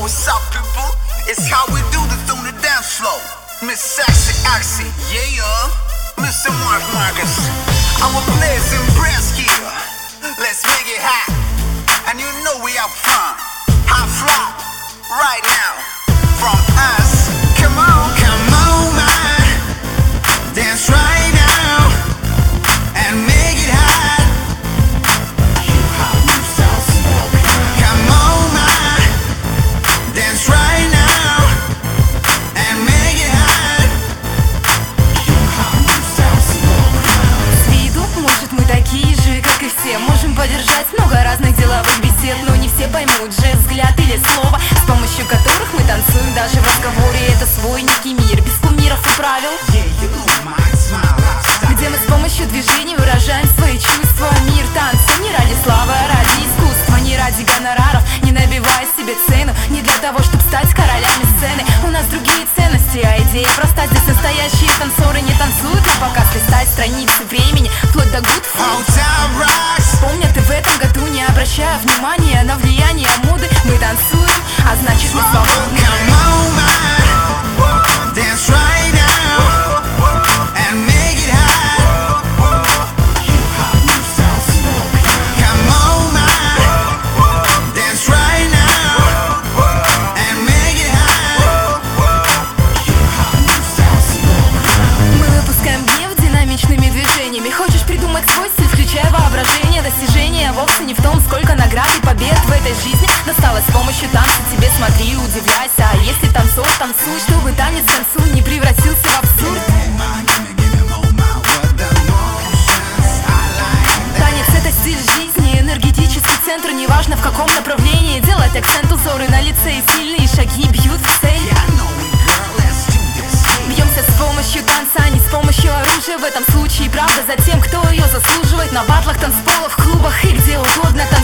what's up, people? It's how we do this on the dance floor. Miss Sassy Axie, yeah. Mr. Mark Marcus, our players in brass here. Let's make it hot. And you know we have fun. High fly, right now. From us, come on, man. Dance right now. And make it hot. Come on, man. Dance right now. And make it hot. С виду, может, мы такие же, как и все. Можем поддержать много разных деловых бесед, но не все поймут жест, взгляд или слово, с помощью которых мы танцуем даже в разговоре. Это свой некий мир, без кумиров и правил, где мы с помощью движений выражаем свои чувства. Мир танца не ради славы, а ради искусства, не ради гонораров, не набивая себе цену, не для того, чтобы стать королями сцены. У нас другие ценности, а идея проста. Здесь настоящие танцоры не танцуют на показ, листать страницы времени, вплоть до good food. Помнят и в этом году, не обращая внимания на влияние моды, мы танцуем, а значит мы свободны. Dance right now and make it hot. Come on, man. Dance right now and make it hot. Мы выпускаем гнев динамичными движениями. Хочешь придумать свой стиль, включая воображение. Достижения вовсе не в том, сколько наград и побед в этой жизни досталось с помощью танца. Тебе смотри и удивляйся. А если танцор, танцуй, чтобы танец танцуй не превратился в абсурд. Танец — это стиль жизни, энергетический центр, неважно в каком направлении. Делать акцент, узоры на лице и сильные шаги бьют в цель. Бьемся с помощью танца, а не с помощью оружия. В этом случае правда за тем, кто ее заслуживает. На батлах, танцполах, в клубах и где угодно.